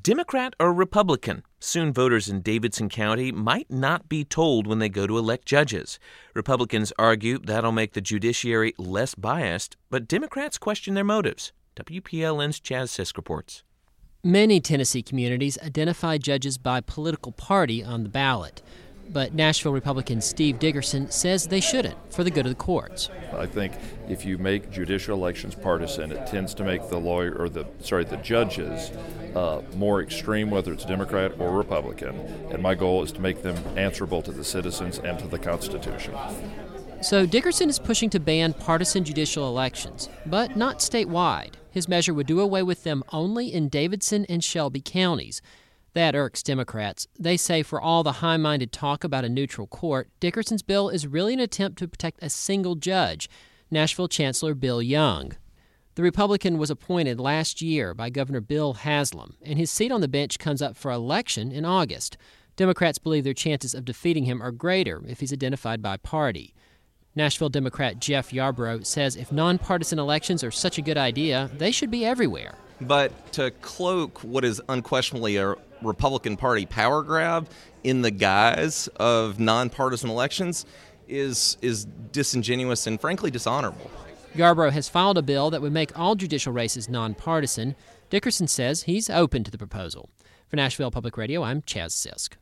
Democrat or Republican? Soon voters in Davidson County might not be told when they go to elect judges. Republicans argue that'll make the judiciary less biased, but Democrats question their motives. WPLN's Chaz Sisk reports. Many Tennessee communities identify judges by political party on the ballot. But Nashville Republican Steve Dickerson says they shouldn't, for the good of the courts. I think if you make judicial elections partisan, it tends to make the judges more extreme, whether it's Democrat or Republican. And my goal is to make them answerable to the citizens and to the Constitution. So Dickerson is pushing to ban partisan judicial elections, but not statewide. His measure would do away with them only in Davidson and Shelby counties. That irks Democrats. They say for all the high-minded talk about a neutral court, Dickerson's bill is really an attempt to protect a single judge, Nashville Chancellor Bill Young. The Republican was appointed last year by Governor Bill Haslam, and his seat on the bench comes up for election in August. Democrats believe their chances of defeating him are greater if he's identified by party. Nashville Democrat Jeff Yarbrough says if nonpartisan elections are such a good idea, they should be everywhere. But to cloak what is unquestionably a Republican Party power grab in the guise of nonpartisan elections is disingenuous and frankly dishonorable. Yarbrough has filed a bill that would make all judicial races nonpartisan. Dickerson says he's open to the proposal. For Nashville Public Radio, I'm Chaz Sisk.